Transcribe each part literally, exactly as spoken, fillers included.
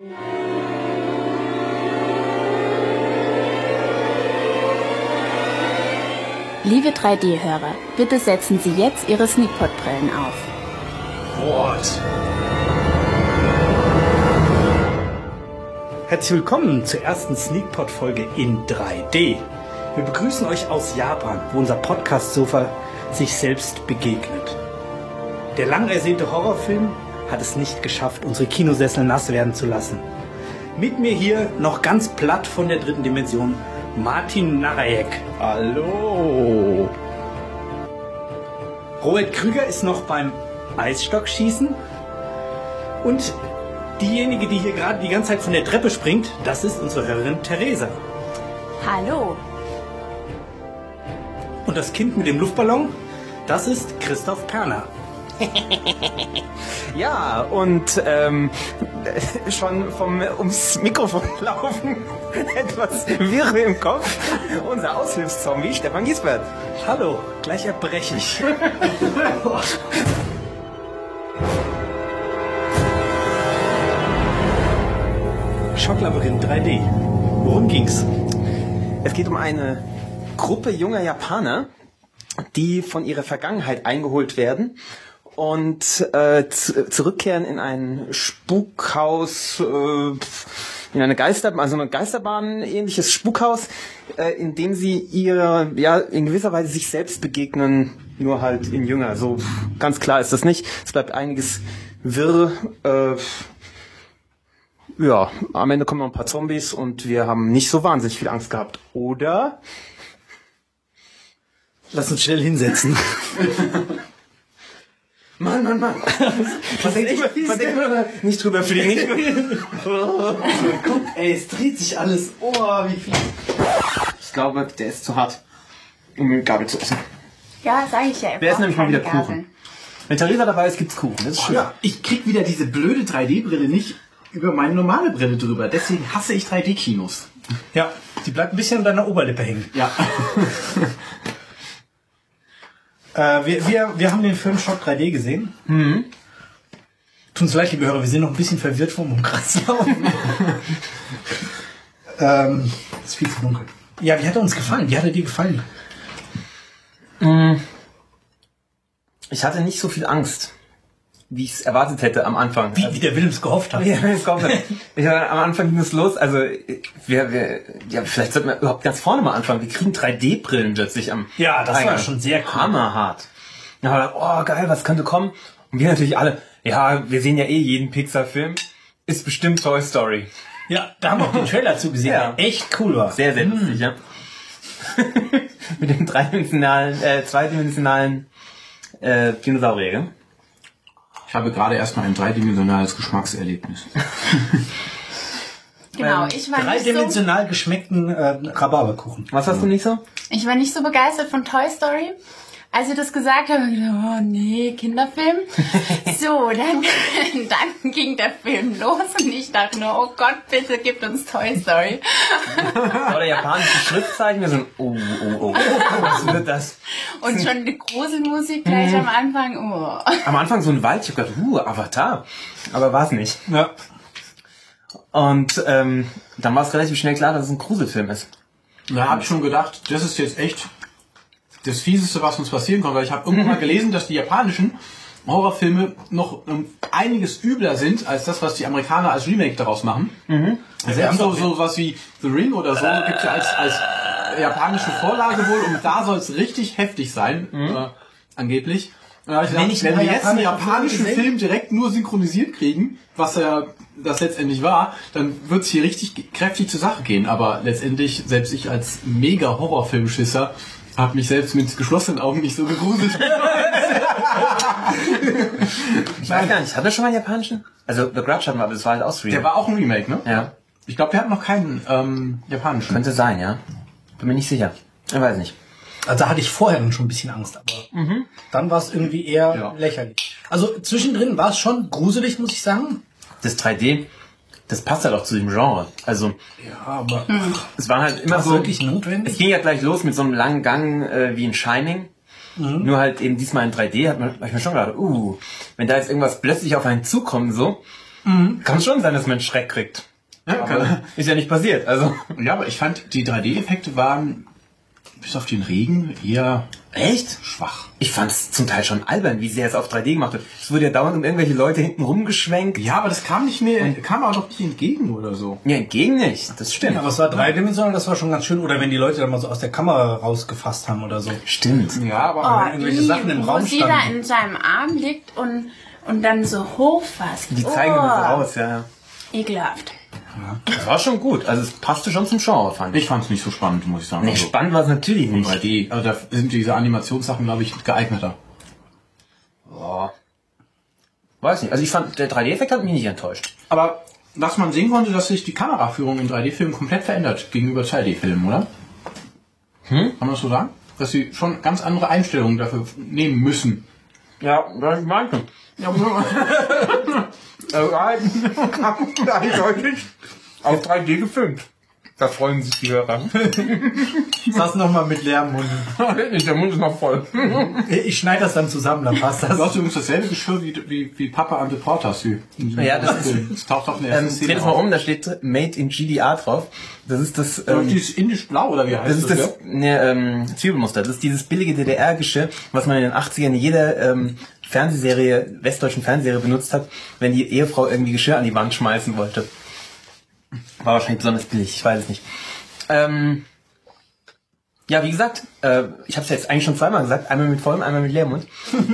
Liebe drei D-Hörer, bitte setzen Sie jetzt Ihre Sneakpot-Brillen auf. What? Herzlich willkommen zur ersten Sneakpot-Folge in drei D. Wir begrüßen euch aus Japan, wo unser Podcast-Sofa sich selbst begegnet. Der lang ersehnte Horrorfilm hat es nicht geschafft, unsere Kinosessel nass werden zu lassen. Mit mir hier, noch ganz platt von der dritten Dimension, Martin Narajek. Hallo. Robert Krüger ist noch beim Eisstockschießen. Und diejenige, die hier gerade die ganze Zeit von der Treppe springt, das ist unsere Hörerin Theresa. Hallo. Und das Kind mit dem Luftballon, das ist Christoph Perner. Ja, und ähm, schon vom ums Mikrofon laufen, etwas Wirre im Kopf, unser Aushilfszombie Stefan Giesbert. Hallo, gleich erbreche ich. Schocklabyrinth drei D. Worum ging's? Es geht um eine Gruppe junger Japaner, die von ihrer Vergangenheit eingeholt werden und äh, z- zurückkehren in ein Spukhaus, äh, in eine Geisterbahn, also eine Geisterbahn ähnliches Spukhaus, äh, in dem sie ihre, ja, in gewisser Weise sich selbst begegnen, nur halt in jünger. So ganz klar ist das nicht. Es bleibt einiges wirr. Äh, ja, am Ende kommen noch ein paar Zombies und wir haben nicht so wahnsinnig viel Angst gehabt, oder? Lass uns schnell hinsetzen. Mann, Mann, Mann. Was denkt ihr? Nicht drüber fliegen. Nicht drüber. Guck, ey, es dreht sich alles. Oh, wie viel. Ich glaube, der ist zu hart, um mit Gabel zu essen. Ja, sag ich ja. Wer ist nämlich mal wieder Kuchen? Wenn Theresa dabei ist, gibt's Kuchen. Das ist schön. Ja, ich krieg wieder diese blöde drei D-Brille nicht über meine normale Brille drüber. Deswegen hasse ich drei D-Kinos. Ja, die bleibt ein bisschen an deiner Oberlippe hängen. Ja. Äh, wir, wir, wir haben den Film Schock drei D gesehen. Mhm. Tut uns leid, liebe Hörer, wir sind noch ein bisschen verwirrt vom Umkreislauf. ähm, es ist viel zu dunkel. Ja, wie hat er uns gefallen? Wie hat er dir gefallen? Ich hatte nicht so viel Angst, wie ich es erwartet hätte am Anfang. Wie, wie der Willems gehofft hat. Ja, es kommt. Ich, am Anfang ging es los. Also wir, wir, ja, vielleicht sollten wir überhaupt ganz vorne mal anfangen. Wir kriegen drei D-Brillen plötzlich am Ja, das Eingang. war schon sehr cool. Hammerhart. Ja, oh geil, was könnte kommen? Und wir natürlich alle. Ja, wir sehen ja eh jeden Pixar-Film. Ist bestimmt Toy Story. Ja, da haben wir auch den Trailer zugesehen, Ja. der echt cool war. Sehr, sehr lustig, ja. Mit dem dreidimensionalen, äh, zweidimensionalen äh, Dinosaurier, gell? Ich habe gerade erstmal ein dreidimensionales Geschmackserlebnis. Genau, ich war nicht so, Dreidimensional geschmeckten äh, Rhabarberkuchen. Was hast du nicht so? ich war nicht so begeistert von Toy Story. Als ich das gesagt habe, habe ich gedacht, oh nee, Kinderfilm. So, dann, dann ging der Film los und ich dachte nur, oh Gott, bitte gib uns Toy Story. Oder japanische Schriftzeichen, wir so, oh, oh, oh, was wird das? Und schon die Gruselmusik gleich am Anfang, oh. Am Anfang so ein Wald, ich hab gedacht, uh, Avatar. Aber war es nicht. Ja. Und ähm, dann war es relativ schnell klar, dass es ein Gruselfilm ist. Da habe ich schon gedacht, das ist jetzt echt das Fieseste, was uns passieren kann. Weil ich habe irgendwann mal gelesen, dass die japanischen Horrorfilme noch um einiges übler sind, als das, was die Amerikaner als Remake daraus machen. Mhm. Also wir haben so, so was wie The Ring oder so, gibt's ja als, als japanische Vorlage wohl. Und da soll es richtig heftig sein, mhm. äh, angeblich. Und da hab ich gedacht, Wenn ich wenn wir mal jetzt einen japanische japanischen Filme Film direkt nur synchronisiert kriegen, was ja das letztendlich war, dann wird's hier richtig kräftig zur Sache gehen. Aber letztendlich, selbst ich als mega Horrorfilmschisser, habe mich selbst mit geschlossenen Augen nicht so gegruselt. Ich weiß gar nicht, hat er schon mal einen japanischen? Also The Grudge hatten wir, aber das war halt aus Der war auch ein Remake, ne? Ja. Ich glaube, der hat noch keinen ähm, japanischen. Könnte sein, ja. Bin mir nicht sicher. Ich weiß nicht. Also da hatte ich vorher dann schon ein bisschen Angst, aber Mhm. dann war es irgendwie eher Ja. lächerlich. Also zwischendrin war es schon gruselig, muss ich sagen. Das drei D, das passt halt auch zu dem Genre. Also Ja, aber es war halt immer war es so. wirklich notwendig? Es ging ja gleich los mit so einem langen Gang äh, wie in Shining. Mhm. Nur halt eben diesmal in drei D hat man, hab ich mir schon gedacht, uh, wenn da jetzt irgendwas plötzlich auf einen zukommt, so, Mhm. Kann schon sein, dass man einen Schreck kriegt. Ja, aber ist ja nicht passiert. Also. Ja, aber ich fand, die drei D-Effekte waren bis auf den Regen eher echt schwach. Ich fand es zum Teil schon albern, wie sehr es auf drei D gemacht wird. Es wurde ja dauernd um irgendwelche Leute hinten rumgeschwenkt. Ja, aber das kam nicht mehr, kam auch doch nicht entgegen oder so. Ja, entgegen nicht. Das stimmt. Ja, aber es war dreidimensional, das war schon ganz schön. Oder wenn die Leute dann mal so aus der Kamera rausgefasst haben oder so. Stimmt. Ja, aber Oh, irgendwelche die, Sachen im wo Raum sie da standen. in seinem Arm liegt und, und dann so hochfasst. Die zeigen oh, das so aus, ja, ja. Ekelhaft. Das war schon gut. Also es passte schon zum Genre, fand ich. Ich fand es nicht so spannend, muss ich sagen. Nee, Also, spannend war es natürlich drei nicht. D, also da sind diese Animationssachen, glaube ich, geeigneter. Oh. Weiß nicht. Also ich fand, der drei D-Effekt hat mich nicht enttäuscht. Aber was man sehen konnte, dass sich die Kameraführung in drei D-Filmen komplett verändert gegenüber zwei D-Filmen, oder? Hm? Kann man das so sagen? Dass sie schon ganz andere Einstellungen dafür nehmen müssen. Ja, das ich meinte. Ja, Eindeutig auf drei D gefilmt. Da freuen sich die Hörer. Saß nochmal mit leerem Mund. Der Mund ist noch voll. Ich schneide das dann zusammen, dann passt das. du hast übrigens dasselbe Geschirr wie, wie, wie Papa an the Porters. Ja, das ist- das taucht doch in der Ähm, ersten dreh Szene das mal auf. um, da steht Made in G D R drauf. Das ist das, Ähm, ähm, dieses indisch-blau, oder wie heißt das ist das? das ne, ähm, Zwiebelmuster. Das ist dieses billige D D R-Geschirr, was man in den achtzigern in jeder ähm, Fernsehserie, westdeutschen Fernsehserie benutzt hat, wenn die Ehefrau irgendwie Geschirr an die Wand schmeißen wollte. War wahrscheinlich besonders billig, ich weiß es nicht. Ähm, ja, wie gesagt, äh, ich habe es jetzt eigentlich schon zweimal gesagt, einmal mit vollem, einmal mit leerem Mund.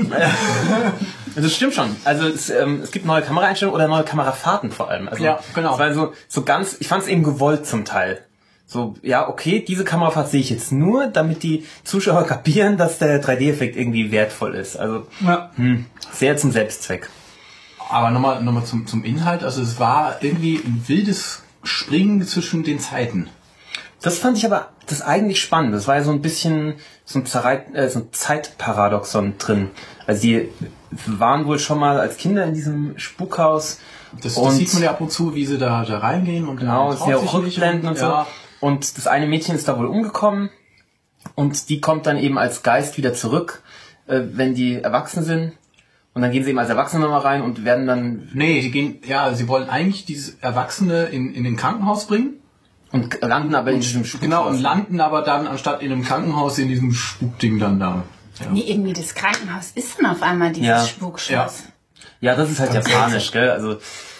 Das stimmt schon. Also es, ähm, es gibt neue Kameraeinstellungen oder neue Kamerafahrten vor allem. Also, Ja, genau. Es war so, so ganz, ich fand es eben gewollt zum Teil. So, ja, okay, diese Kamerafahrt sehe ich jetzt nur, damit die Zuschauer kapieren, dass der drei D-Effekt irgendwie wertvoll ist. Also Ja. hm, sehr zum Selbstzweck. Aber nochmal noch mal zum, zum Inhalt. Also es war irgendwie ein wildes Springen zwischen den Zeiten. Das fand ich aber das eigentlich spannend. Das war ja so ein bisschen so ein, Zerreit, äh, so ein Zeitparadoxon drin. Also die waren wohl schon mal als Kinder in diesem Spukhaus. Das, Und- das sieht man ja ab und zu, wie sie da, da reingehen. Und Genau, dann es sind ja traut auch sich nicht Rückblenden und so. ja. Und das eine Mädchen ist da wohl umgekommen. Und die kommt dann eben als Geist wieder zurück, äh, wenn die erwachsen sind. Und dann gehen sie eben als Erwachsene nochmal rein und werden dann Nee, sie gehen, ja, sie wollen eigentlich dieses Erwachsene in, in den Krankenhaus bringen. und landen aber in diesem Spukhaus. Genau, und landen aber dann anstatt in einem Krankenhaus in diesem Spukding dann da. Ja. Nee, irgendwie das Krankenhaus ist dann auf einmal dieses Ja. Spukschloss. Ja, das ist halt japanisch, gell? Also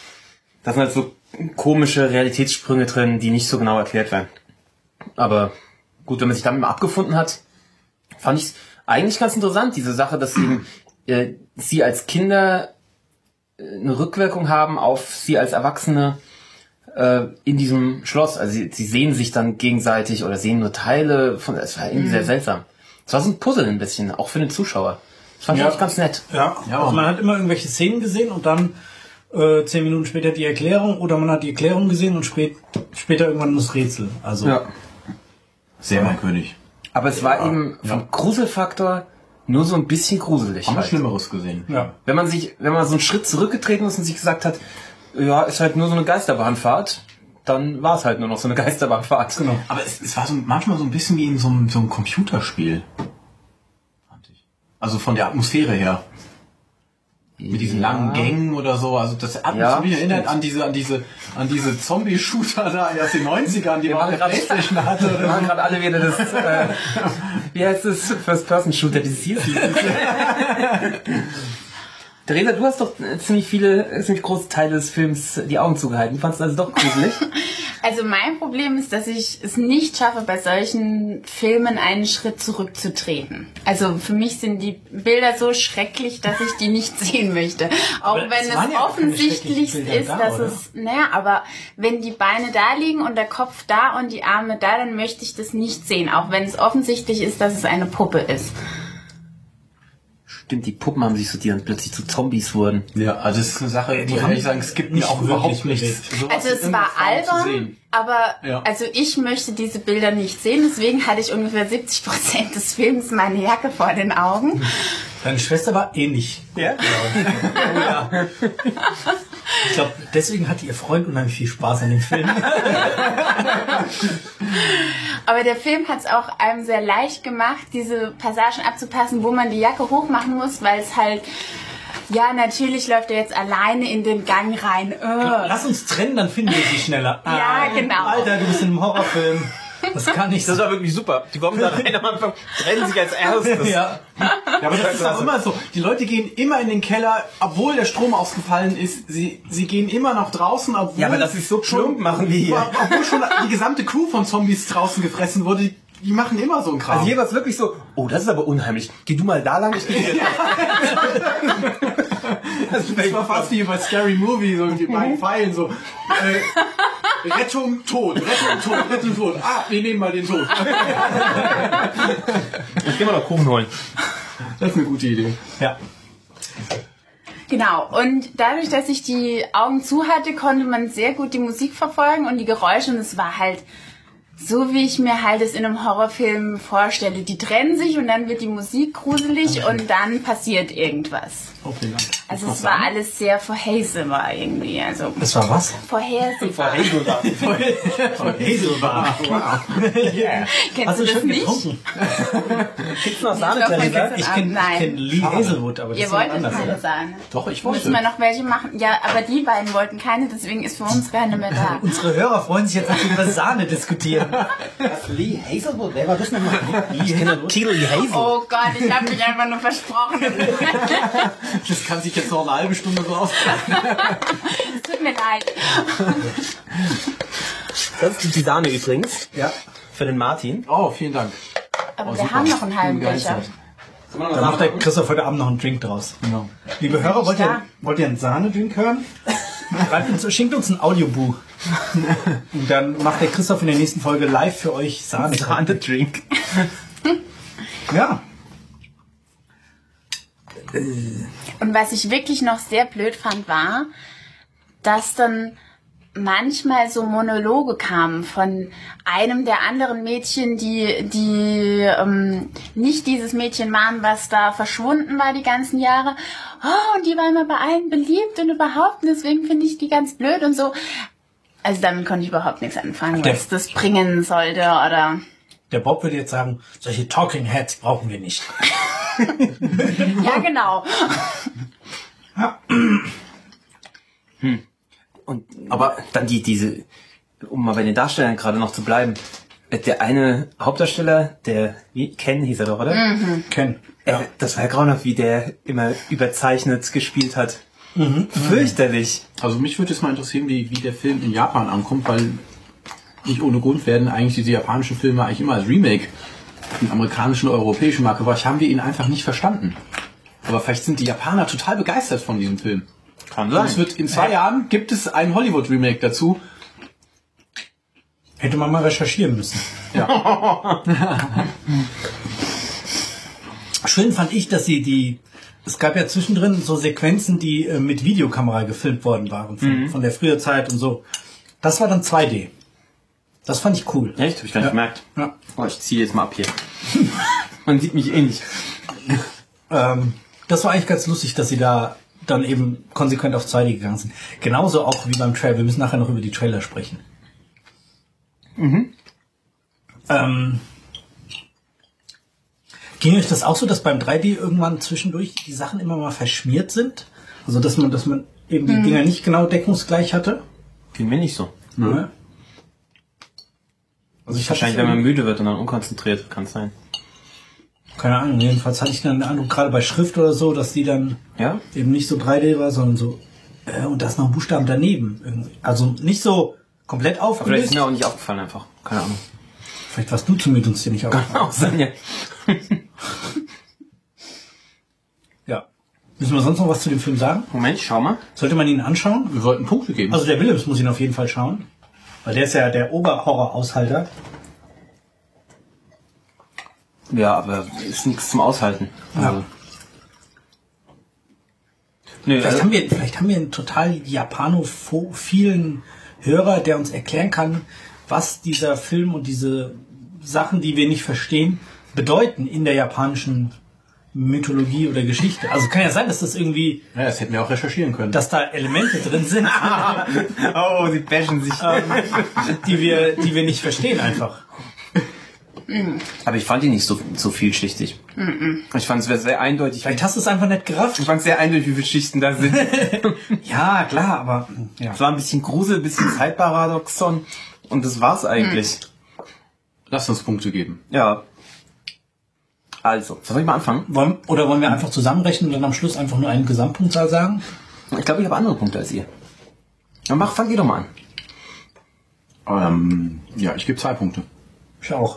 da sind halt so komische Realitätssprünge drin, die nicht so genau erklärt werden. Aber gut, wenn man sich damit mal abgefunden hat, fand ich eigentlich ganz interessant, diese Sache, dass eben äh, sie als Kinder äh, eine Rückwirkung haben auf sie als Erwachsene äh, in diesem Schloss. Also sie, sie sehen sich dann gegenseitig oder sehen nur Teile von. Es war irgendwie sehr seltsam. Es war so ein Puzzle ein bisschen, auch für den Zuschauer. Das fand ich Ja. eigentlich ganz nett. Ja, Ja. also man hat immer irgendwelche Szenen gesehen und dann äh, zehn Minuten später die Erklärung oder man hat die Erklärung gesehen und spät, später irgendwann das Rätsel. Also Ja. Sehr merkwürdig. Aber es war eben vom Gruselfaktor nur so ein bisschen gruselig. Haben wir Halt. Schlimmeres gesehen. ja. Wenn man sich, wenn man so einen Schritt zurückgetreten ist und sich gesagt hat, ja, ist halt nur so eine Geisterbahnfahrt, dann war es halt nur noch so eine Geisterbahnfahrt. Genau. Aber es, es war so manchmal so ein bisschen wie in so einem, so einem Computerspiel. Fand ich. Also von der Atmosphäre her. Mit diesen langen Gängen oder so. Also das hat Ja, mich erinnert stimmt. an diese, an diese, an diese Zombie-Shooter da aus den neunzigern, die Wir man auf machen der gerade Playstation hatte. wir machen gerade alle wieder das, äh, wie heißt das, First-Person-Shooter, dieses hieß. Theresa, du hast doch ziemlich viele, ziemlich große Teile des Films die Augen zugehalten. Du fandest also doch gruselig. Also mein Problem ist, dass ich es nicht schaffe, bei solchen Filmen einen Schritt zurückzutreten. Also für mich sind die Bilder so schrecklich, dass ich die nicht sehen möchte. Auch Aber wenn es waren es ja auch keine offensichtlich schrecklichen Bilder ist, da, dass oder? es, naja, aber wenn die Beine da liegen und der Kopf da und die Arme da, dann möchte ich das nicht sehen. Auch wenn es offensichtlich ist, dass es eine Puppe ist. Stimmt, die Puppen haben sich so, die dann plötzlich zu Zombies wurden. Ja, also das ist eine Sache, Die muss ich haben ehrlich sagen, es gibt mir nicht auch wirklich überhaupt nichts. bewegt. sowas Also in es irgendeiner war Form zu albern, sehen. aber Ja. also ich möchte diese Bilder nicht sehen. Deswegen hatte ich ungefähr siebzig Prozent des Films meine Jacke vor den Augen. Deine Schwester war ähnlich. Ja? Oh, ja. Ich glaube, deswegen hatte ihr Freund unheimlich viel Spaß an dem Film. Aber der Film hat es auch einem sehr leicht gemacht, diese Passagen abzupassen, wo man die Jacke hochmachen muss, weil es halt Ja, natürlich läuft er jetzt alleine in den Gang rein. Oh. Lass uns trennen, dann finden wir sie schneller. Ja, genau. Alter, du bist in einem Horrorfilm. Das kann nicht Das so. war wirklich super. Die kommen da rein am Anfang, trennen sich als erstes. Ja. Ja, aber das ist auch immer so. Die Leute gehen immer in den Keller, obwohl der Strom ausgefallen ist. Sie, sie gehen immer noch draußen, obwohl... Ja, aber das ist so plump, machen wir hier. Obwohl schon die gesamte Crew von Zombies draußen gefressen wurde. Die, die machen immer so einen Kram. Also hier war es wirklich so, oh, das ist aber unheimlich. Geh du mal da lang, ich gehe hier. Das, das war fast wie bei Scary Movie, so die beiden Pfeilen, so äh, Rettung, Tod, Rettung, Tod, Rettung, Tod. Ah, wir nehmen mal den Tod. Ich geh mal noch Kuchen holen. Das ist eine gute Idee. Ja. Genau, und dadurch, dass ich die Augen zu hatte, konnte man sehr gut die Musik verfolgen und die Geräusche und es war halt so, wie ich mir halt es in einem Horrorfilm vorstelle. Die trennen sich und dann wird die Musik gruselig und dann passiert irgendwas. Oh, vielen Dank. Also es war alles sehr vorhersehbar irgendwie. Also Das war was? vorhersehbar. Von Hazelbar. Wow. Yeah. Kennst Hast du du das schon nicht? getrunken? Gibt's noch Ich glaub, man Sahne? kennt's Ich am kenne Abend. kenn Lee Hazelwood, aber das Ihr ist jemand wolltet anders, keine oder? Sahne. Doch, ich Müssen wollte. wir noch welche machen? Ja, aber die beiden wollten keine, deswegen ist für uns keine mehr da. Unsere Hörer freuen sich jetzt, dass wir über Sahne diskutieren. Was, Lee Hazelwood? Wer war das denn? Lee Hazelwood? Lee Hazelwood. Oh Gott, ich habe mich einfach nur versprochen. Das kann sich jetzt noch eine halbe Stunde so aus. Es tut mir leid. Das ist die Sahne übrigens. Ja. Für den Martin. Oh, vielen Dank. Aber Oh, wir super. haben noch einen halben Bin Becher. begeistert. Da macht der Christoph heute Abend noch einen Drink draus. Genau. Liebe Hörer, wollt ihr, da. wollt ihr einen Sahnedrink hören? Schreibt uns, schickt uns ein Audiobuch. Und dann macht der Christoph in der nächsten Folge live für euch Sahne. Sahne-Drink. Ja. Und was ich wirklich noch sehr blöd fand, war, dass dann manchmal so Monologe kamen von einem der anderen Mädchen, die, die ähm, nicht dieses Mädchen waren, was da verschwunden war die ganzen Jahre. Oh, und die war immer bei allen beliebt und überhaupt, und deswegen finde ich die ganz blöd und so. Also damit konnte ich überhaupt nichts anfangen, Der- was das bringen sollte oder... Der Bob würde jetzt sagen, solche Talking Heads brauchen wir nicht. Ja, genau. Und, aber dann die, diese, um mal bei den Darstellern gerade noch zu bleiben, der eine Hauptdarsteller, der, wie, Ken hieß er doch, oder? Mhm. Ken. Ja. Das war ja grauenhaft, wie der immer überzeichnet gespielt hat. Mhm. Fürchterlich. Also mich würde es mal interessieren, wie, wie der Film in Japan ankommt, weil nicht ohne Grund werden eigentlich diese japanischen Filme eigentlich immer als Remake in amerikanischen oder europäischen Marke. Wahrscheinlich haben wir ihn einfach nicht verstanden. Aber vielleicht sind die Japaner total begeistert von diesem Film. Kann Und es wird in zwei Jahren gibt es ein Hollywood-Remake dazu. Hätte man mal recherchieren müssen. Ja. Schön fand ich, dass sie die, es gab ja zwischendrin so Sequenzen, die äh, mit Videokamera gefilmt worden waren, von, Mhm. von der früher Zeit und so. Das war dann zwei D. Das fand ich cool. Echt? Hab ich gar nicht Ja. gemerkt. Ja. Oh, ich ziehe jetzt mal ab hier. Man sieht mich eh nicht. Ähm, das war eigentlich ganz lustig, dass sie da dann eben konsequent auf zwei D gegangen sind. Genauso auch wie beim Trailer. Wir müssen nachher noch über die Trailer sprechen. Mhm. Ähm, ging euch das auch so, dass beim drei D irgendwann zwischendurch die Sachen immer mal verschmiert sind? Also dass man, dass man eben die Dinger nicht genau deckungsgleich hatte? Ging mir nicht so. Ja. Also ich Wahrscheinlich, hatte wenn man müde wird und dann unkonzentriert, kann es sein. keine Ahnung, jedenfalls hatte ich dann den Eindruck, gerade bei Schrift oder so, dass die dann Ja? eben nicht so drei D war, sondern so, äh, und da ist noch ein Buchstaben daneben. Irgendwie. Also nicht so komplett Aber vielleicht ist aufgelöst. mir auch nicht aufgefallen einfach. Keine Ahnung. Vielleicht warst du zu müde und es dir nicht aufgefallen. Auch sein, ja. Ja. Müssen wir sonst noch was zu dem Film sagen? Moment, schau mal. Sollte man ihn anschauen? Wir wollten Punkte geben. Also der Willems muss ihn auf jeden Fall schauen. Weil der ist ja der Oberhorror-Aushalter. Ja, aber ist nichts zum Aushalten. Also. Nö, Vielleicht also, haben wir, vielleicht haben wir einen total japanophilen Hörer, der uns erklären kann, was dieser Film und diese Sachen, die wir nicht verstehen, bedeuten in der japanischen Mythologie oder Geschichte. Also kann ja sein, dass das irgendwie, ja, das hätten wir auch recherchieren können. dass da Elemente drin sind, oh, sie bashen sich. ähm, die wir, die wir nicht verstehen einfach. Aber ich fand ihn nicht so, so vielschichtig. Mm. Ich fand es sehr eindeutig. Vielleicht hast du es einfach nicht gerafft. Ich fand es sehr eindeutig, wie viele Schichten da sind. Ja, klar, aber ja. Es war ein bisschen Grusel, ein bisschen Zeitparadoxon und das war's eigentlich. Lass uns Punkte geben. Ja. Also, soll ich mal anfangen? Wollen, oder wollen wir einfach zusammenrechnen und dann am Schluss einfach nur einen Gesamtpunktzahl sagen? Ich glaube, ich habe andere Punkte als ihr. Dann mach, fang ihr doch mal an. Ähm, ja, ich gebe zwei Punkte. Ich auch.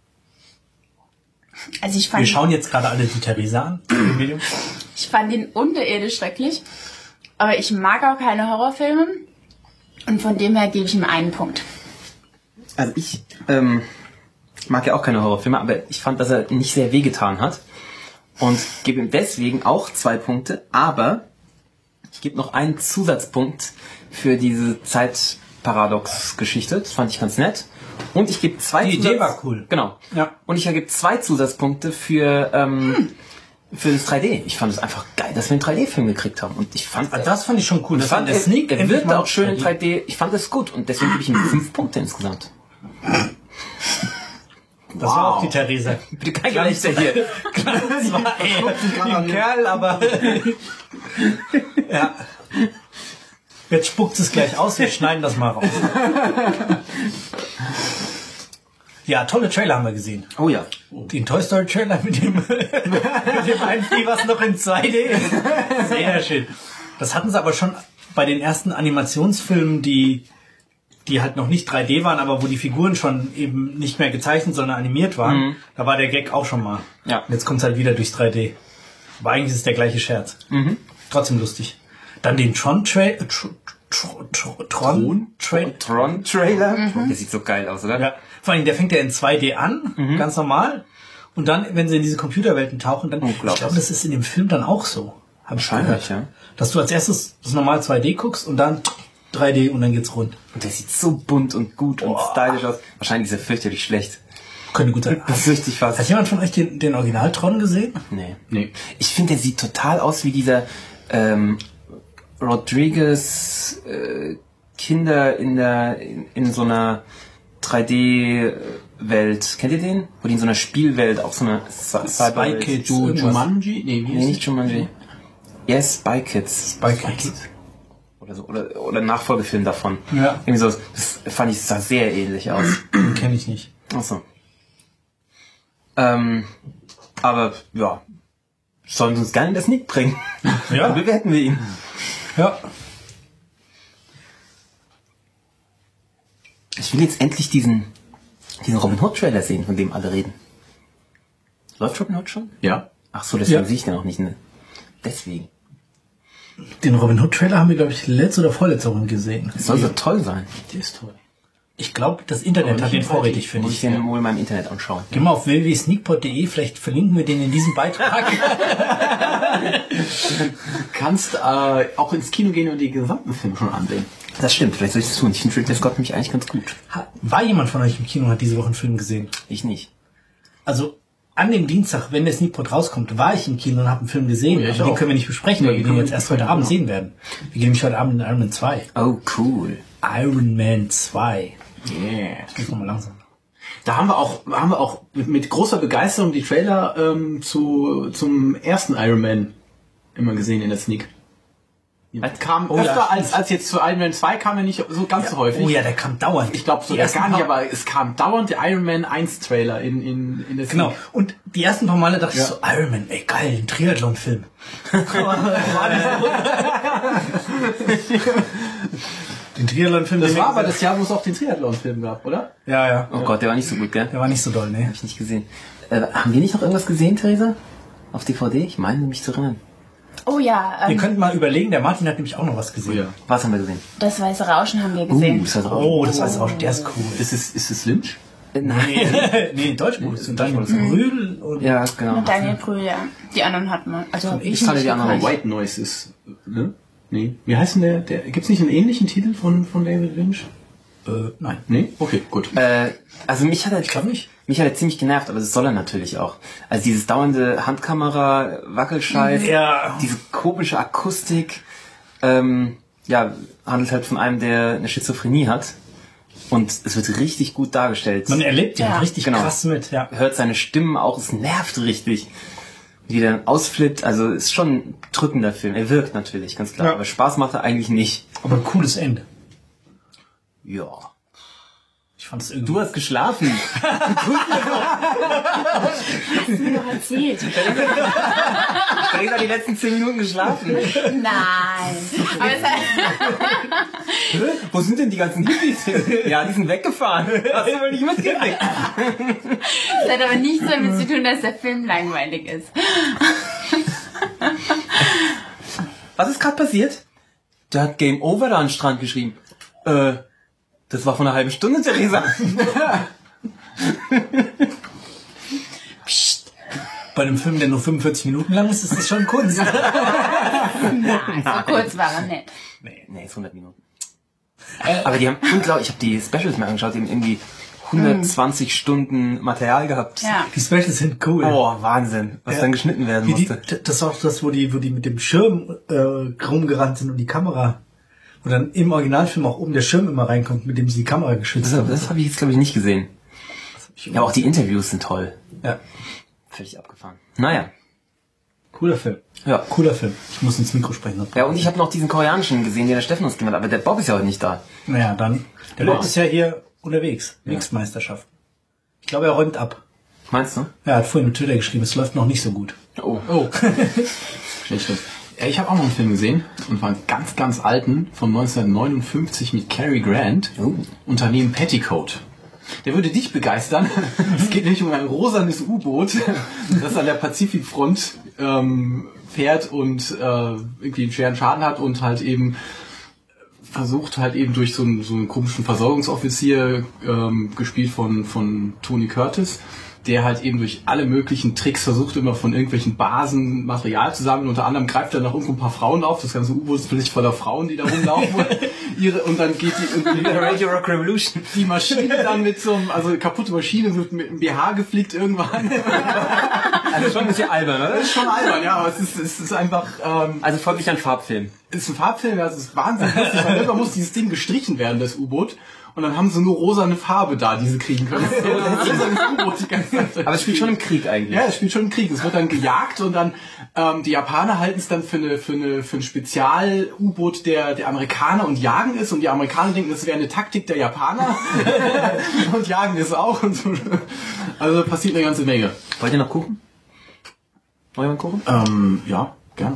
Also ich fand, Wir schauen jetzt gerade alle die Theresa an. ich fand ihn unterirdisch schrecklich. Aber ich mag auch keine Horrorfilme. Und von dem her gebe ich ihm einen Punkt. Also ich ähm, mag ja auch keine Horrorfilme, aber ich fand, dass er nicht sehr wehgetan hat. Und gebe ihm deswegen auch zwei Punkte, aber ich gebe noch einen Zusatzpunkt für diese Zeitparadox-Geschichte. Das fand ich ganz nett. Und ich gebe zwei Die Idee war cool. Genau. Ja. Und ich gebe zwei Zusatzpunkte für ähm, für das drei D. Ich fand es einfach geil, dass wir einen drei D-Film gekriegt haben. Und ich fand Das fand ich schon cool. ich Das fand der es, Sneak er endlich wirkte mal auch schön in drei drei D. Ich fand es gut und deswegen gebe ich ihm fünf Punkte insgesamt. Das war auch die Theresa. Bitte kein Gelächter hier. Das war eher ein Kerl, aber ja. Jetzt spuckt es gleich aus, wir schneiden das mal raus. Ja, tolle Trailer haben wir gesehen. Oh ja. Den Toy Story Trailer mit dem, mit dem einen Vieh, was noch in zwei D ist. Sehr schön. Das hatten sie aber schon bei den ersten Animationsfilmen, die, die halt noch nicht drei D waren, aber wo die Figuren schon eben nicht mehr gezeichnet, sondern animiert waren. Mhm. Da war der Gag auch schon mal. Ja. Und jetzt kommt es halt wieder durchs drei D. Aber eigentlich ist es der gleiche Scherz. Mhm. Trotzdem lustig. Dann den Tron-Trailer. Tron-Trailer. Tron-Trailer? Mhm. Der sieht so geil aus, oder? Ja. Vor allem, der fängt ja in zwei D an, mhm. ganz normal. Und dann, wenn sie in diese Computerwelten tauchen, dann, ich glaube, das ist in dem Film dann auch so. Hab ich gehört. Ja. Dass du als erstes das normal zwei D guckst und dann drei D und dann geht's rund. Und der sieht so bunt und gut und oh. stylisch aus. Wahrscheinlich ist er fürchterlich schlecht. Könnte gut sein. Das fürchte ich fast. Hat jemand von euch den, den Original-Tron gesehen? Nee. nee. Ich finde, der sieht total aus wie dieser ähm, Rodriguez äh, Kinder in der in, in so einer drei D-Welt. Kennt ihr den? Wo die in so einer Spielwelt auch so eine Spy Kids. Jumanji? Nee, nee, nicht Jumanji. Yes, Spy Kids. Spy Kids. Oder so, oder, oder Nachfolgefilm davon. Ja. Irgendwie so, das fand ich, sah sehr ähnlich aus. Kenn ich nicht. Ach so. Ähm, aber, ja. Sollen sie uns gerne in das Sneak bringen. Ja. Dann bewerten wir ihn. Ja. Ich will jetzt endlich diesen, diesen Robin Hood Trailer sehen, von dem alle reden. Läuft Robin Hood schon? Ja. Ach so, deswegen ja. sehe ich den auch nicht. Ne? Deswegen. Den Robin Hood Trailer haben wir, glaube ich, letzte oder vorletzte Woche gesehen. Das soll so toll sein. Der ist toll. Ich glaube, das Internet hat den vorrätig, finde ich. Muss ich den wohl in meinem Internet anschauen. Geh mal auf w w w punkt sneakpot punkt de, vielleicht verlinken wir den in diesem Beitrag. Du kannst äh, auch ins Kino gehen und die gesamten Filme schon ansehen. Das stimmt, vielleicht soll ich das tun. Ich finde Ridley Scott nämlich eigentlich ganz gut. War jemand von euch im Kino und hat diese Woche einen Film gesehen? Ich nicht. Also an dem Dienstag, wenn der Sneakpot rauskommt, war ich im Kino und habe einen Film gesehen. Oh, ja, aber den können wir nicht besprechen, weil wir den jetzt erst heute Abend sehen werden. Wir gehen nämlich heute Abend in Iron Man zwei. Oh, cool. Iron Man zwei. Yeah. Ich muss nochmal langsam. Da haben wir auch, haben wir auch mit, mit großer Begeisterung die Trailer ähm, zu, zum ersten Iron Man immer gesehen in der Sneak. Ja. Kam oh, öfter ja, als, als jetzt zu Iron Man zwei kam er nicht so ganz ja. so häufig. Oh ja, der kam dauernd. Ich glaube so gar nicht, aber es kam dauernd der Iron Man eins Trailer in, in, in der Sneak. Genau. Und die ersten paar Male dachte ja. ich so, Iron Man, ey geil, ein Triathlon-Film. Den Triathlon-Film. Das war aber das Jahr, wo es auch den Triathlon-Film gab, oder? Ja, ja. Oh Gott, der war nicht so gut, gell? Der war nicht so doll, ne? Hab ich nicht gesehen. Äh, haben wir nicht noch irgendwas gesehen, Theresa? Auf D V D? Ich meine, mich zu erinnern. Oh ja. Ähm, Wir könnten mal überlegen, der Martin hat nämlich auch noch was gesehen. Oh ja. Was haben wir gesehen? Das Weiße Rauschen haben wir gesehen. Uh, das Weiße Rauschen. Oh, das Weiße Rauschen, der ist cool. Ist es, ist es Lynch? Äh, nein. nee, in Deutsch ist es Daniel Brühl und ja, genau. Und Daniel Brühl, ja. Die anderen hat man. Also ich, ich kannte die anderen. White Noise ist, ne? Nee. Wie heißt denn der? der gibt's nicht einen ähnlichen Titel von, von David Lynch? Äh, nein. Nee? Okay, gut. Äh, also mich hat er, ich glaube nicht. Mich hat er ziemlich genervt, aber das soll er natürlich auch. Also dieses dauernde Handkamera-Wackelscheiß, ja. diese komische Akustik, ähm, ja, handelt halt von einem, der eine Schizophrenie hat. Und es wird richtig gut dargestellt. Man erlebt ihn Ja. richtig Genau. krass mit, ja. Hört seine Stimmen auch, es nervt richtig. Wie der dann ausflippt, also ist schon ein drückender Film. Er wirkt natürlich, ganz klar. Ja. Aber Spaß macht er eigentlich nicht. Aber ein cooles Ende. Ja. Ich fand es irgendwie... Du hast geschlafen. Hast du mir doch erzählt. Theresa hat die letzten zehn Minuten geschlafen. Nein. Aber es hat, Wo sind denn die ganzen Hippies? Ja, die sind weggefahren. Hast du aber nicht mitgekriegt. es hat aber nichts damit zu tun, dass der Film langweilig ist. Was ist gerade passiert? Der hat Game Over da an den Strand geschrieben. Äh, das war vor einer halben Stunde, Theresa. Psst. Bei einem Film, der nur fünfundvierzig Minuten lang ist, ist das schon Kunst. Nein, so kurz war er nicht. Nee, nee, ist hundert Minuten. Aber die haben unglaublich, ich habe die Specials mal angeschaut, die haben irgendwie hundertzwanzig Stunden Material gehabt. Ja. Die Specials sind cool. Oh, Wahnsinn, was Ja. dann geschnitten werden Wie die, musste. das ist auch das, wo die, wo die mit dem Schirm äh, rumgerannt sind und die Kamera, wo dann im Originalfilm auch oben der Schirm immer reinkommt, mit dem sie die Kamera geschützt Das, haben. das habe ich jetzt, glaube ich, nicht gesehen. Ja, auch die Interviews sind toll. Ja, Völlig abgefahren. Naja. cooler Film. Ja. Cooler Film. Ich muss ins Mikro sprechen. Ja, und ich habe noch diesen koreanischen gesehen, den der Steffen uns gemacht hat, aber der Bob ist ja heute nicht da. Naja, dann. Der Wow. Bob ist ja hier unterwegs. Mixmeisterschaft. Ich glaube, er räumt ab. Meinst du? Er hat vorhin mit Twitter geschrieben, es läuft noch nicht so gut. Oh. Oh. Schlecht, schlecht. Ja, ich habe auch noch einen Film gesehen, und zwar einen ganz, ganz alten, von neunzehnhundertneunundfünfzig mit Cary Grant, Oh. Unternehmen Petticoat. Der würde dich begeistern. Es geht nämlich um ein rosanes U-Boot, das an der Pazifikfront ähm, fährt und äh, irgendwie einen schweren Schaden hat und halt eben versucht halt eben durch so einen, so einen komischen Versorgungsoffizier, ähm, gespielt von, von Tony Curtis, der halt eben durch alle möglichen Tricks versucht, immer von irgendwelchen Basen Material zu sammeln. Unter anderem greift er noch irgendwo ein paar Frauen auf. Das ganze U-Boot ist plötzlich voller Frauen, die da rumlaufen. und, ihre, und dann geht die, irgendwie Radio Rock Revolution. die Maschine dann mit so einem, also kaputte Maschine wird mit einem B H geflickt irgendwann. Also schon ein bisschen albern, oder? Das ist schon albern, ja, aber es ist, es ist einfach... Ähm, Also folglich ein Farbfilm. ist ein Farbfilm, ja, das ist wahnsinnig lustig, weil irgendwann muss dieses Ding gestrichen werden, das U-Boot. Und dann haben sie nur rosane Farbe da, die sie kriegen können. Das ist ein rosanes U-Boot die ganze Zeit. Aber es spielt schon im Krieg eigentlich. Ja, es spielt schon im Krieg. Es wird dann gejagt und dann ähm, die Japaner halten es dann für eine für eine für ein Spezial-U-Boot der der Amerikaner und jagen es und die Amerikaner denken, das wäre eine Taktik der Japaner und jagen es auch und so. Also passiert eine ganze Menge. Wollt ihr noch Kuchen? Wollt ihr noch Kuchen? Ähm, ja, gerne.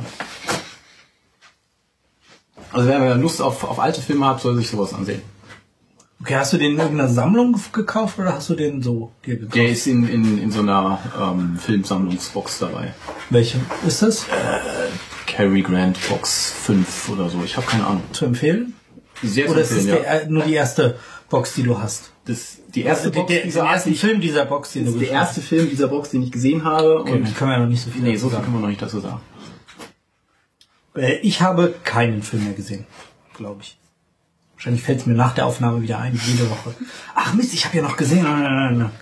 Also wer wer Lust auf auf alte Filme hat, soll sich sowas ansehen. Okay, hast du den in irgendeiner Sammlung gekauft oder hast du den so dir gekauft? Der ist in in in so einer ähm, Filmsammlungsbox dabei. Welche ist das? Cary Grant Box fünf oder so. Ich habe keine Ahnung. Zu empfehlen? Sehr Oder ist das empfehlen, der, äh, nur die erste Box, die du hast? Das, die erste Also Box der, dieser den Art, ersten die ich- Film dieser Box, den das du ist der gekauft erste Film dieser Box, den ich gesehen habe. Okay, und dann können wir ja noch nicht so viel nee, dazu so viel sagen. können wir noch nicht dazu sagen. Äh, Ich habe keinen Film mehr gesehen, glaube ich. Wahrscheinlich fällt es mir nach der Aufnahme wieder ein, jede Woche. Ach Mist, ich habe ja noch gesehen. Nein, nein, nein, nein.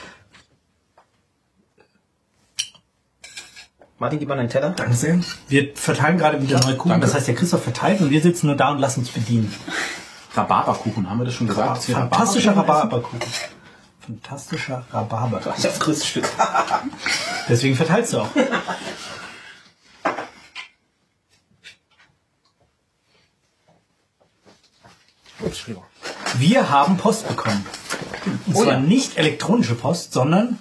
Martin, gib mal einen Teller. Danke sehr. Wir verteilen gerade wieder neue Kuchen. danke. Das heißt, der Christoph verteilt und wir sitzen nur da und lassen uns bedienen. Rhabarberkuchen, haben wir das schon gesagt? dass wir Fantastischer Rhabarberkuchen Rhabarberkuchen. Fantastischer Rhabarber. Ich habe das größte Stück. Deswegen verteilst du auch. Wir haben Post bekommen. Und Oh zwar ja. nicht elektronische Post, sondern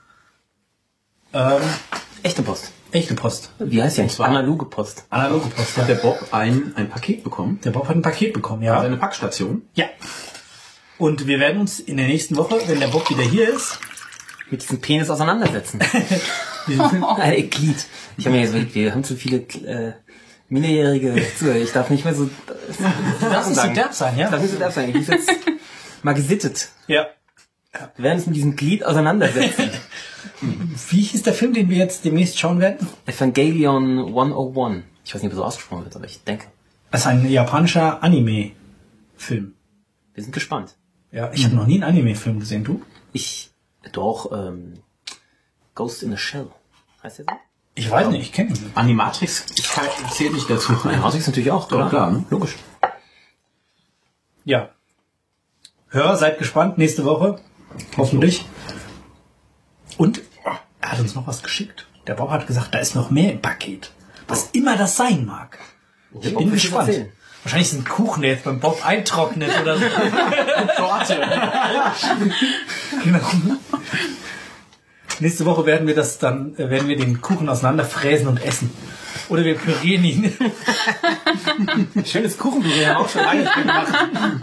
ähm, Echte Post. echte Post. Wie heißt die eigentlich? zwar- Analoge Post. Analoge Post. Ja. hat der Bob ein, ein Paket bekommen. Der Bob hat ein Paket bekommen, ja. Also eine Packstation. Ja. Und wir werden uns in der nächsten Woche, wenn der Bob wieder hier ist, Mit diesem Penis auseinandersetzen. diesen Film, Ein Glied. Ich habe mir jetzt überlegt, wir haben zu viele äh, Minderjährige Zuhörer. Ich darf nicht mehr so... Lass uns so derb sein, ja? Ich darf nicht so derb sein. Ich muss jetzt mal gesittet. ja. Wir werden uns mit diesem Glied auseinandersetzen. Wie hieß der Film, den wir jetzt demnächst schauen werden? Evangelion hunderteins. Ich weiß nicht, ob er so ausgesprochen wird, aber ich denke. Das ist ein japanischer Anime-Film. Wir sind gespannt. Ja, ich habe noch nie einen Anime-Film gesehen, du? Ich... Doch, ähm... Ghost in a Shell. Heißt der so? Ich weiß nicht, ich kenne ihn nicht. Animatrix zählt nicht dazu. Animatrix natürlich auch, Doch, klar, ne? Logisch. Ja. Hörer, seid gespannt, nächste Woche. Hoffentlich. Und er hat uns noch was geschickt. Der Bob hat gesagt, da ist noch mehr im Paket. Was immer das sein mag. Ich bin gespannt. Wahrscheinlich sind Kuchen, der jetzt beim Bob eintrocknet oder so. Torte. Genau. Nächste Woche werden wir das dann, äh, werden wir den Kuchen auseinanderfräsen und essen. Oder wir pürieren ihn. Schönes Kuchenpüree haben wir auch schon lange gemacht.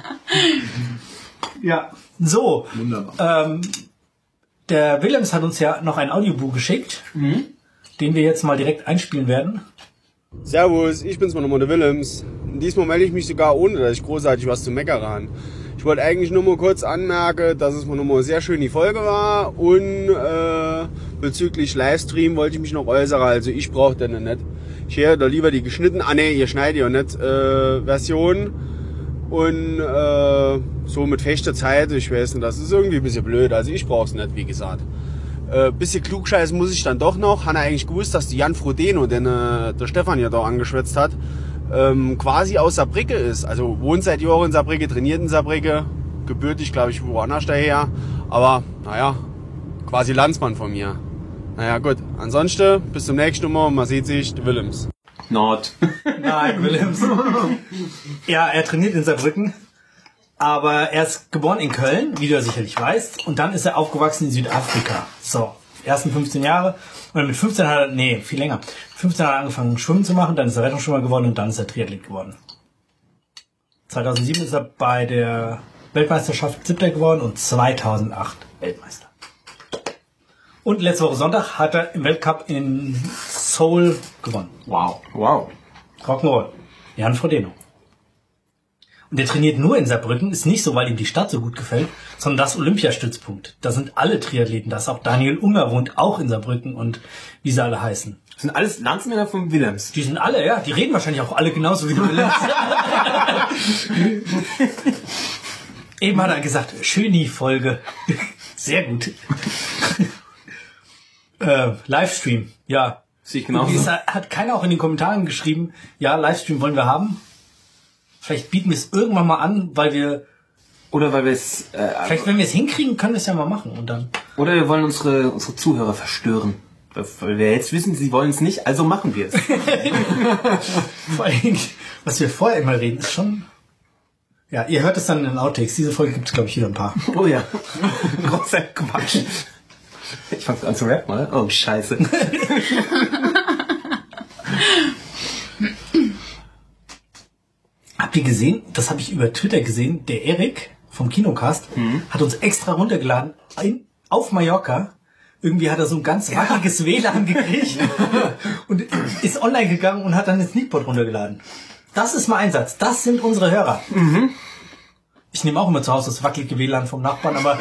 Ja. So. Wunderbar. Ähm, der Willems hat uns ja noch ein Audiobuch geschickt, mhm. den wir jetzt mal direkt einspielen werden. Servus, ich bin's mal nochmal der Willems. Diesmal melde ich mich sogar ohne, dass ich großartig was zu meckern habe. Ich wollte eigentlich nur mal kurz anmerken, dass es mal nochmal sehr schön die Folge war und äh, bezüglich Livestream wollte ich mich noch äußern, also ich brauche den nicht. Ich höre da lieber die geschnitten, ah ne, ihr schneidet ja nicht, äh, Version und äh, so mit fechter Zeit, ich weiß nicht, das ist irgendwie ein bisschen blöd, also ich brauche es nicht, wie gesagt. Äh, bisschen klugscheißen muss ich dann doch noch. Han eigentlich gewusst, dass die Jan Frodeno, den äh, der Stefan ja da angeschwätzt hat, ähm, quasi aus Saarbrücke ist. Also wohnt seit Jahren in Saarbrücke, trainiert in Saarbrücke, gebürtig glaube ich woanders daher. Aber naja, quasi Landsmann von mir. Naja gut, ansonsten bis zum nächsten Mal, man sieht sich, der Willems. Nord. Nein, Willems. Ja, er trainiert in Saarbrücken. Aber er ist geboren in Köln, wie du ja sicherlich weißt. Und dann ist er aufgewachsen in Südafrika. So, ersten fünfzehn Jahre. Und mit fünfzehn hat er, nee, viel länger. fünfzehn hat er angefangen Schwimmen zu machen, dann ist er Rettungsschwimmer geworden und dann ist er Triathlet geworden. zweitausendsieben ist er bei der Weltmeisterschaft siebter geworden und zweitausendacht Weltmeister. Und letzte Woche Sonntag hat er im Weltcup in Seoul gewonnen. Wow. Wow. Rock'n'Roll. Jan Frodeno. Und der trainiert nur in Saarbrücken, ist nicht so, weil ihm die Stadt so gut gefällt, sondern das Olympiastützpunkt. Da sind alle Triathleten, da ist auch Daniel Unger wohnt auch in Saarbrücken und wie sie alle heißen. Das sind alles Landsmänner von Willems. Die sind alle, ja, die reden wahrscheinlich auch alle genauso wie du Willems. Eben hat er gesagt, schön die Folge. Sehr gut. äh, Livestream, ja. Sehe ich genauso. Es hat keiner auch in den Kommentaren geschrieben, ja, Livestream wollen wir haben. Vielleicht bieten wir es irgendwann mal an, weil wir... Oder weil wir es... Äh, vielleicht, wenn wir es hinkriegen, können wir es ja mal machen. Und dann. Oder wir wollen unsere, unsere Zuhörer verstören. Weil wir jetzt wissen, sie wollen es nicht, also machen wir es. Vor allem, was wir vorher immer reden, ist schon... Ja, ihr hört es dann in den Outtakes. Diese Folge gibt es, glaube ich, wieder ein paar. Oh ja. Großer Quatsch. Ich fange an zu rappen, oder? Oh, scheiße. Habt ihr gesehen, das habe ich über Twitter gesehen, der Erik vom Kinocast mhm. hat uns extra runtergeladen ein, auf Mallorca. Irgendwie hat er so ein ganz wackeliges ja. W L A N gekriegt und ist online gegangen und hat dann den Sneakpot runtergeladen. Das ist mein Einsatz. Das sind unsere Hörer. Mhm. Ich nehme auch immer zu Hause das wackelige W L A N vom Nachbarn, aber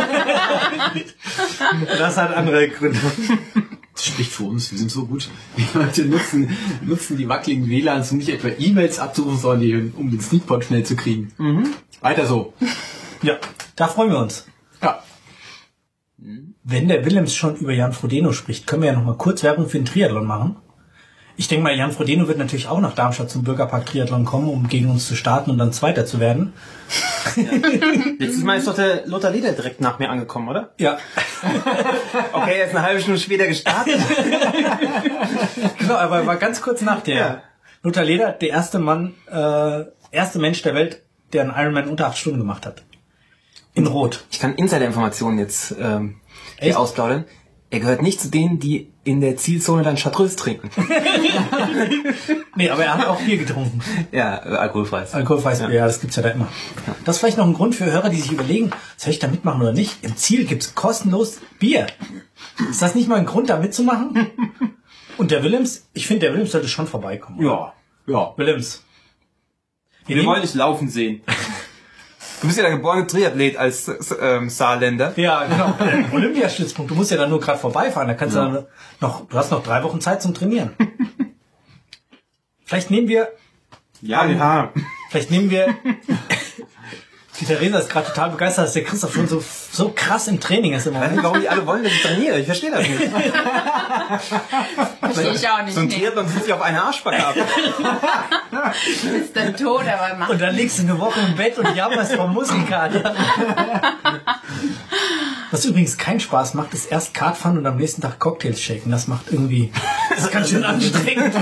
das hat andere Gründe. Das spricht für uns, wir sind so gut. Die Leute nutzen, nutzen die wackeligen W L A Ns, um nicht etwa E-Mails abzurufen, sondern die, um den Sneakpot schnell zu kriegen. Mhm. Weiter so. Ja, da freuen wir uns. Ja. Wenn der Willems schon über Jan Frodeno spricht, können wir ja noch mal kurz Werbung für den Triathlon machen. Ich denke mal, Jan Frodeno wird natürlich auch nach Darmstadt zum Bürgerpark Triathlon kommen, um gegen uns zu starten und dann Zweiter zu werden. Ja. Letztes Mal ist doch der Lothar Leder direkt nach mir angekommen, oder? Ja. Okay, er ist eine halbe Stunde später gestartet. Genau, aber er war ganz kurz nach dir. Ja. Lothar Leder, der erste Mann, äh, erste Mensch der Welt, der einen Ironman unter acht Stunden gemacht hat. In Rot. Ich kann Insider-Informationen jetzt ähm, hier ausplaudern. Er gehört nicht zu denen, die in der Zielzone dann Chartreuse trinken. Nee, aber er hat auch Bier getrunken. Ja, alkoholfreies. Alkoholfreies Bier, ja. ja, das gibt's ja da immer. Ja. Das ist vielleicht noch ein Grund für Hörer, die sich überlegen, soll ich da mitmachen oder nicht? Im Ziel gibt's kostenlos Bier. Ist das nicht mal ein Grund, da mitzumachen? Und der Willems, ich finde, der Willems sollte schon vorbeikommen. Oder? Ja, ja. Willems. Wir, Wir wollen dich laufen sehen. Du bist ja der geborene Triathlet als ähm, Saarländer. Ja, genau. Olympiastützpunkt. Du musst ja dann nur gerade vorbeifahren. Da kannst ja. du dann noch, du hast noch drei Wochen Zeit zum Trainieren. Vielleicht nehmen wir... Ja, wir haben. Vielleicht nehmen wir... Die Theresa ist gerade total begeistert, dass der Christoph schon so, so krass im Training ist im Moment. Warum die alle wollen, dass ich trainiere? Ich verstehe das nicht. Verstehe ich auch nicht. So ein nee. Triathlon sitzt sich auf eine Arschbacke ab. Du bist dann tot, aber mach. Und dann liegst du eine Woche im Bett und jammerst vom Muskelkater. Was übrigens keinen Spaß macht, ist erst Kartfahren und am nächsten Tag Cocktails shaken. Das macht irgendwie... Das ist ganz schön anstrengend.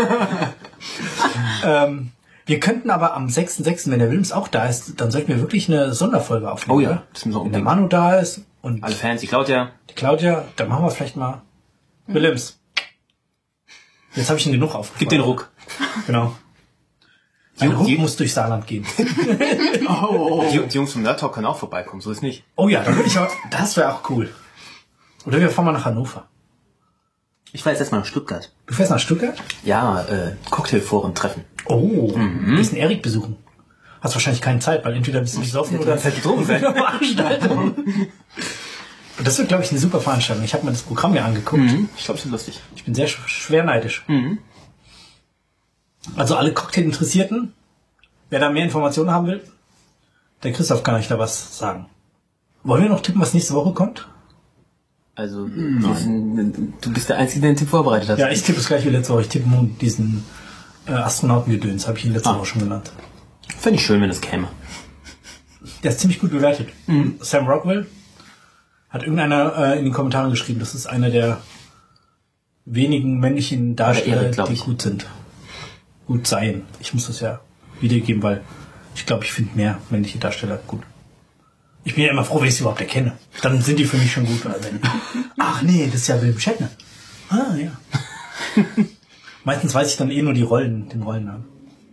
ähm, wir könnten aber am sechsten sechsten, wenn der Willems auch da ist, dann sollten wir wirklich eine Sonderfolge aufnehmen. Oh ja, oder? das müssen wir Wenn der unbedingt. Manu da ist und Alle Fans, die Claudia. die Claudia, dann machen wir vielleicht mal Willems. Jetzt habe ich ihn genug aufgefordert. Gib den Ruck. Genau. Ein Ruck muss durch Saarland gehen. Die, die Jungs vom Nerd Talk können auch vorbeikommen, so ist nicht. Oh ja, dann würde ich auch, das wäre auch cool. Oder wir fahren mal nach Hannover. Ich fahre jetzt erstmal nach Stuttgart. Du fährst nach Stuttgart? Ja, äh, Cocktailforen treffen. Oh, mhm. Du wirst einen Erik besuchen. Hast wahrscheinlich keine Zeit, weil entweder bist du besoffen oder halt betrunken sein. Veranstaltung. Und das wird, glaube ich, eine super Veranstaltung. Ich habe mir das Programm ja angeguckt. Mhm. Ich glaube, es ist lustig. Ich bin sehr sch- schwer neidisch. Mhm. Also alle Cocktail-Interessierten, wer da mehr Informationen haben will, der Christoph kann euch da was sagen. Wollen wir noch tippen, was nächste Woche kommt? Also, diesen, du bist der Einzige, der den Tipp vorbereitet hat. Ja, ich tippe es gleich wie letzte Woche. Ich tippe nun diesen äh, Astronautengedöns, habe ich ihn letzte Ah. Woche schon genannt. Fände ich schön, wenn es käme. Der ist ziemlich gut bewertet. Mhm. Sam Rockwell hat irgendeiner äh, in den Kommentaren geschrieben, das ist einer der wenigen männlichen Darsteller, Erik, glaub die ich. gut sind. Gut seien. Ich muss das ja wiedergeben, weil ich glaube, ich finde mehr männliche Darsteller gut. Ich bin ja immer froh, wenn ich sie überhaupt erkenne. Dann sind die für mich schon gut. Also wenn, ach nee, das ist ja William Shatner. Ah, ja. Meistens weiß ich dann eh nur die Rollen, den Rollennamen.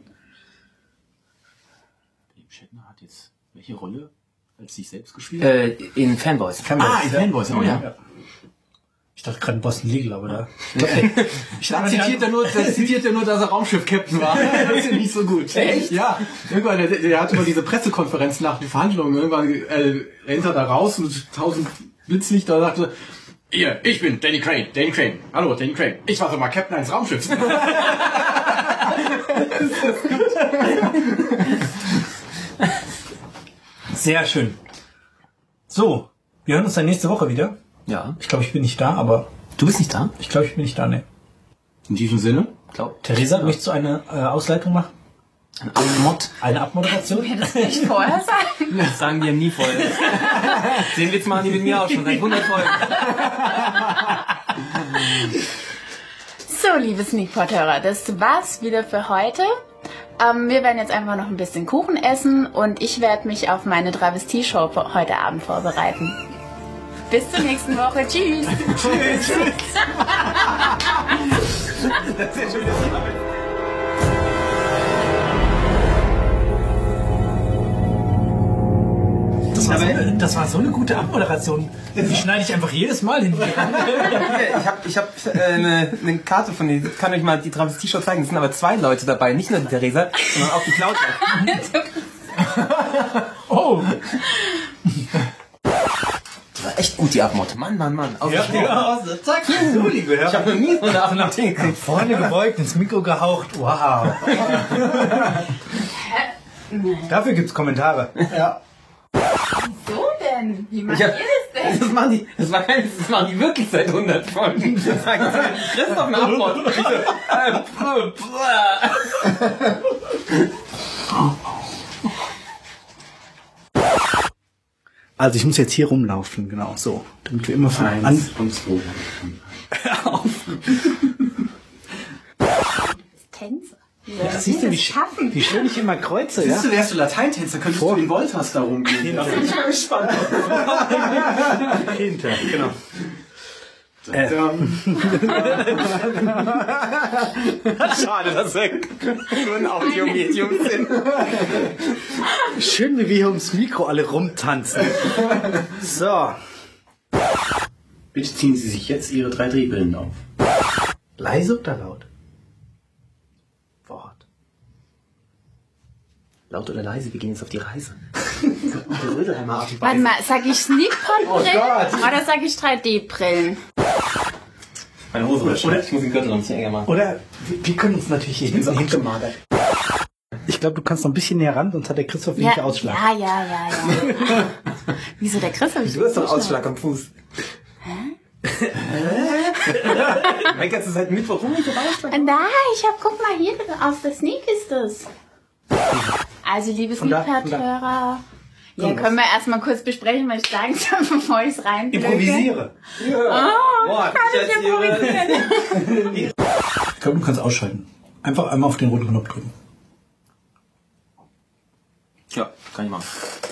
Shatner hat jetzt welche Rolle als sich selbst gespielt? Äh, in Fanboys. Ah, in Fanboys, oh ja. Ja. Ich dachte gerade Boston Legal, aber da... Ich Da zitiert er nur, da zitiert er nur, dass er Raumschiff-Captain war. Das ist ja nicht so gut. Echt? Ja. Irgendwann, der, der hat immer diese Pressekonferenz nach den Verhandlungen. Irgendwann äh, rennt er da raus und tausend Blitzlichter und sagte, hier, ich bin Danny Crane, Danny Crane. Hallo, Danny Crane. Ich war so mal Captain eines Raumschiffs. Sehr schön. So, wir hören uns dann nächste Woche wieder. Ja. Ich glaube, ich bin nicht da, aber Du bist nicht da? ich glaube, ich bin nicht da, ne. In diesem Sinne? Glaub. Theresa, möchtest du eine äh, Ausleitung machen? Ein Abmod. Eine Abmoderation? Mir das nicht vorher sagen. Das sagen die nie voll. Den Witz machen die mit mir auch schon seit hundert Folgen. So, liebe Sneakpot-Hörer, das war's wieder für heute. Ähm, wir werden jetzt einfach noch ein bisschen Kuchen essen und ich werde mich auf meine Travestie-Show heute Abend vorbereiten. Bis zur nächsten Woche. Tschüss. Tschüss. Das war, so eine, das war so eine gute Abmoderation. Die schneide ich einfach jedes Mal hin. Ich habe ich hab, äh, eine, eine Karte von denen. Ich kann euch mal die Travestie-Show zeigen. Es sind aber zwei Leute dabei. Nicht nur die Theresa, sondern auch die Claudia. Oh. Das war echt gut, die Abmod. Mann, Mann, Mann. Auf Ja, ja, zack. So, liebe Ich habe noch nie so eine Abmod hingekriegt. Vorne gebeugt, ins Mikro gehaucht. Wow. Dafür gibt's Kommentare. Ja. So denn? Wie macht Ich hab, ihr das denn? das, machen die, das, war kein, das machen die wirklich seit hundert Folgen. Das sagen sie, Christoph eine Abmod. Ich so, äh, pf, pf. Also ich muss jetzt hier rumlaufen, genau, so. Damit wir immer von an... und zwei. Tänzer. Ja, siehst du, wie, sch wie schön ich immer kreuze, ja? Siehst du, wärst du Lateintänzer, könntest Vor- du den Voltas da rumgehen. Da bin ich mal gespannt. Hinter, genau. Äh, Schade, dass wir nur ein Audiomedium sind. schön, wie wir hier ums Mikro alle rumtanzen. So. Bitte ziehen Sie sich jetzt Ihre drei Drehbrillen auf. Leise oder laut? Wort. Laut oder leise, wir gehen jetzt auf die Reise. Warte mal, sag ich Sneakpot-Brillen oder sag ich drei D-Brillen? Meine Hose ist Oder- Ich muss den Gürtel noch ein bisschen enger machen. Oder wir, wir können uns natürlich hier hinten hinter... Ich ich glaube, du kannst noch ein bisschen näher ran, sonst hat der Christoph Ja, wenig Ausschlag. ja, ja, ja, ja. Wieso der Christoph? Du hast doch Ausschlag am Fuß. Hä? Mein ganzes seit Mittwoch rum, ich hab Ausschlag. Da, ich hab, guck mal hier, aus der Sneak ist es. Also, liebe Von da, von da. Sneak-Hörer, ja, Komm, können wir erstmal kurz besprechen, was ich sagen soll, bevor ich es rein Improvisiere. Ja. Oh, Boah, kann ich ich improvisieren? Ich glaube, du kannst ausschalten. Einfach einmal auf den roten Knopf drücken. Ja, kann ich machen.